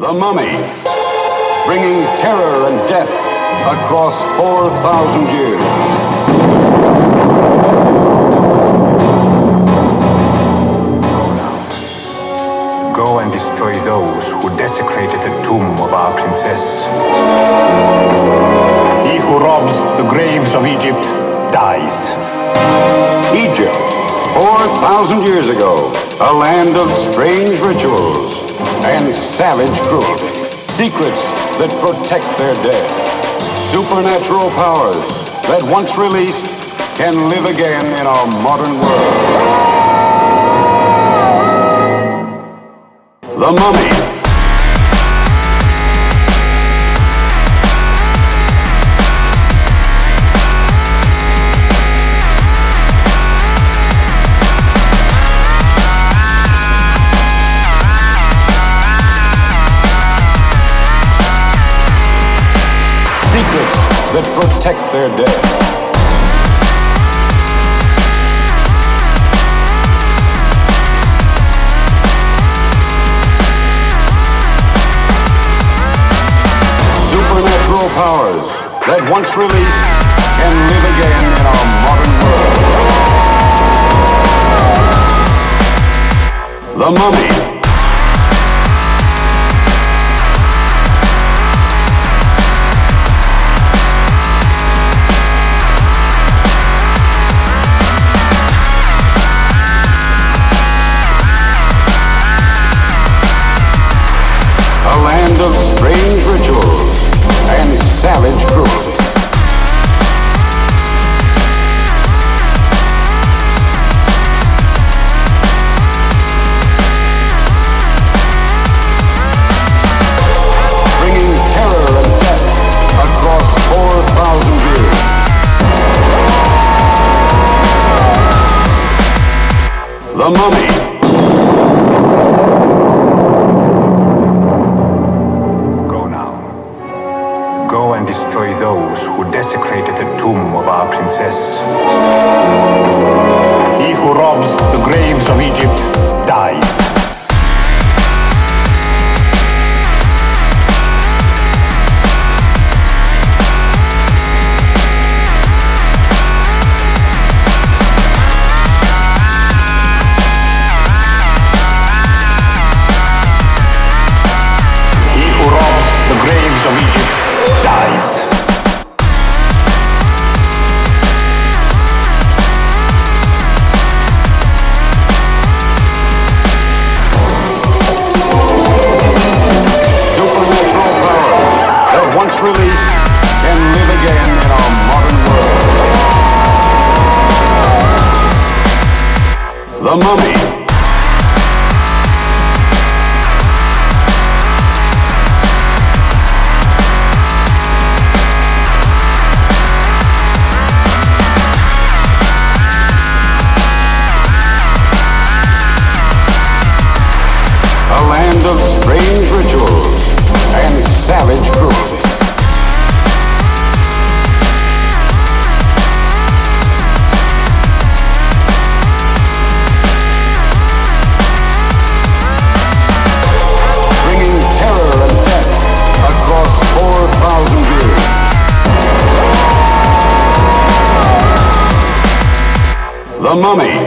The Mummy, bringing terror and death across 4,000 years. Go and destroy those who desecrated the tomb of our princess. He who robs the graves of Egypt dies. Egypt, 4,000 years ago, a land of strange rituals and savage cruelty. Secrets that protect their dead. Supernatural powers that once released can live again in our modern world. The Mummy. That protect their dead. Supernatural powers that once released can live again in our modern world. The Mummy. Of strange rituals and savage cruelty. Bringing terror and death across 4,000 years. The Mummy. Go and destroy those who desecrated the tomb of our princess. He who robs the graves of Egypt dies. He who robs the graves of Egypt dies. Supernatural power that once released can live again in our modern world. The Mummy. Of strange rituals and savage cruelty. Bringing terror and death across 4,000 years. The Mummy.